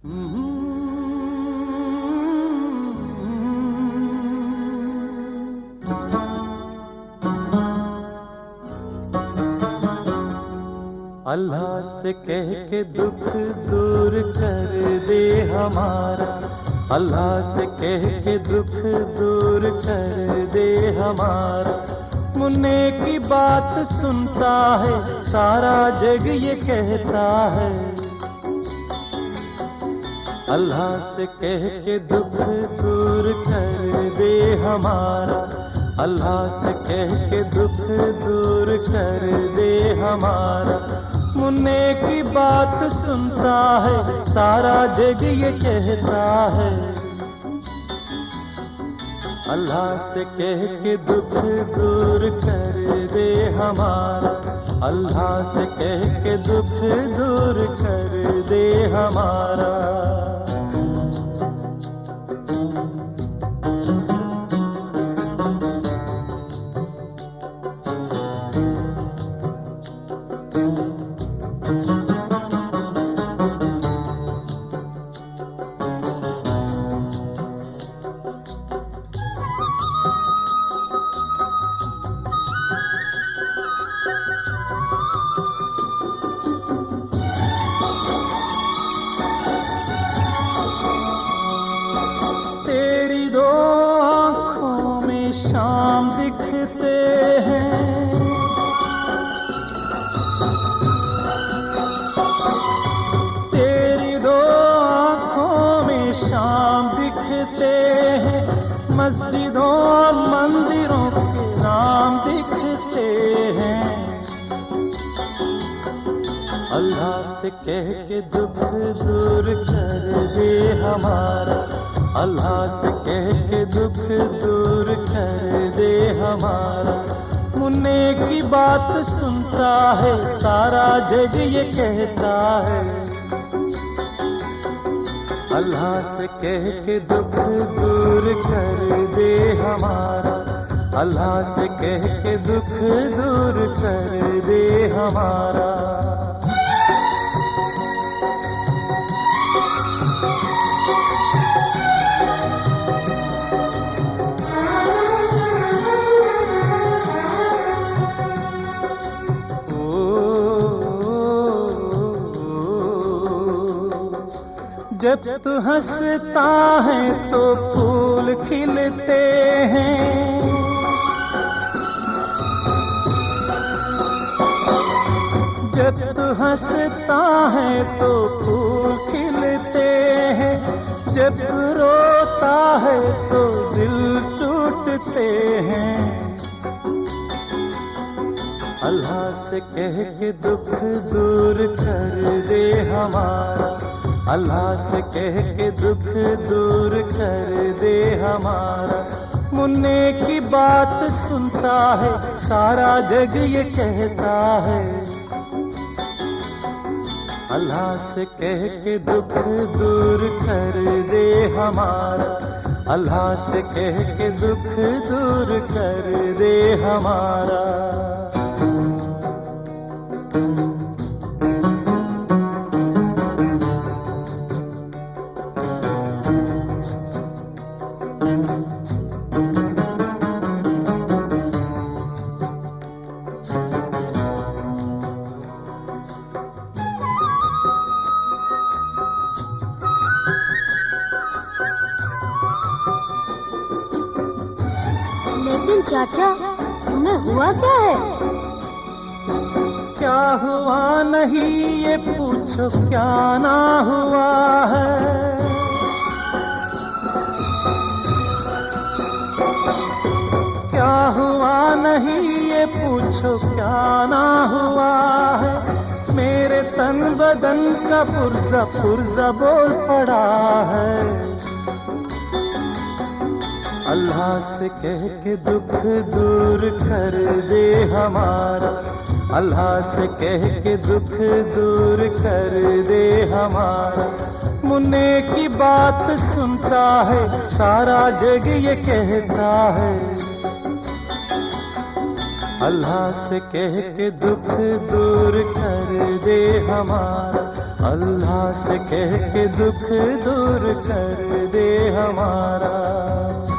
अल्लाह से कह के दुख दूर कर दे हमारा, अल्लाह से कह के दुख दूर कर दे हमारा। मुन्ने की बात सुनता है सारा जग ये कहता है। अल्लाह से कह के दुख दूर कर दे हमारा, अल्लाह से कह के दुख दूर कर दे हमारा। मुन्ने की बात सुनता है सारा जग ये कहता है। अल्लाह से कह के दुख दूर कर दे हमारा, अल्लाह से कह के दुख दूर कर दे हमारा। शाम दिखते हैं, तेरी दो आँखों में शाम दिखते हैं। मस्जिदों और मंदिरों के नाम दिखते हैं। अल्लाह से कह के दुख दूर कर दे हमारा, अल्लाह से कह के दुख दूर कर दे हमारा। मुन्ने की बात सुनता है सारा जग ये कहता है। अल्लाह से कह के दुख दूर कर दे हमारा, अल्लाह से कह के दुख दूर कर दे हमारा। जब तू हंसता है तो फूल खिलते हैं, जब तू हंसता है तो फूल खिलते हैं। जब रोता है तो दिल टूटते हैं। अल्लाह से कह के दुख दूर कर दे हमारा, अल्लाह से कह के दुख दूर कर दे हमारा। मुन्ने की बात सुनता है सारा जग ये कहता है। अल्लाह से कह के दुख दूर कर दे हमारा, अल्लाह से कह के दुख दूर कर दे हमारा। लेकिन चाचा, तुम्हें हुआ क्या है? क्या हुआ नहीं ये पूछो, क्या ना हुआ है। क्या हुआ नहीं ये पूछो, क्या ना हुआ है। मेरे तन बदन का पुर्जा पुर्जा बोल पड़ा है। अल्लाह से कह के दुख दूर कर दे हमारा, अल्लाह से कह के दुख दूर कर दे हमारा। मुन्ने की बात सुनता है सारा जग ये कहता है। अल्लाह से कह के दुख दूर कर दे हमारा, अल्लाह से कह के दुख दूर कर दे हमारा।